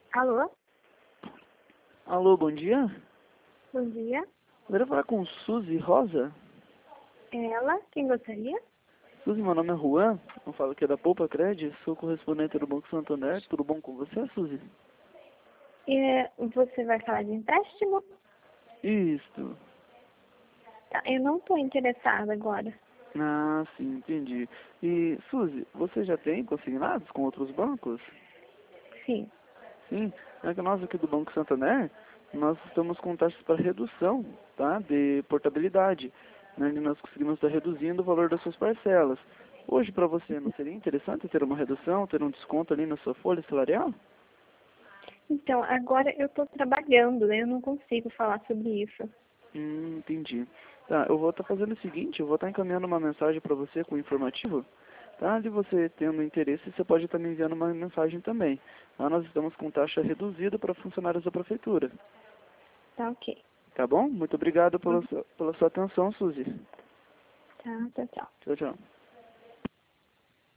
Alô? Alô, bom dia. Bom dia. Poderia falar com Suzy Rosa? É ela? Quem gostaria? Suzy, meu nome é Juan. Eu falo aqui da Poupa Cred. Sou correspondente do Banco Santander. Tudo bom com você, Suzy? Você vai falar de empréstimo? Isto. Tá, eu não estou interessada agora. Ah, sim, entendi. E, Suzy, você já tem consignados com outros bancos? Sim. Sim. É que nós aqui do Banco Santander, nós estamos com taxas para redução, tá? De portabilidade. Né? E nós conseguimos estar reduzindo o valor das suas parcelas. Hoje, para você, não seria interessante ter uma redução, ter um desconto ali na sua folha salarial? Então, agora eu estou trabalhando, né? Eu não consigo falar sobre isso. Entendi. Tá, eu vou estar fazendo o seguinte, eu vou estar encaminhando uma mensagem para você com o informativo, tá? Se você tendo interesse, você pode estar me enviando uma mensagem também. Lá nós estamos com taxa reduzida para funcionários da prefeitura. Tá ok. Tá bom? Muito obrigado pela sua atenção, Suzy. Tá, tchau, tchau. Tchau, tchau.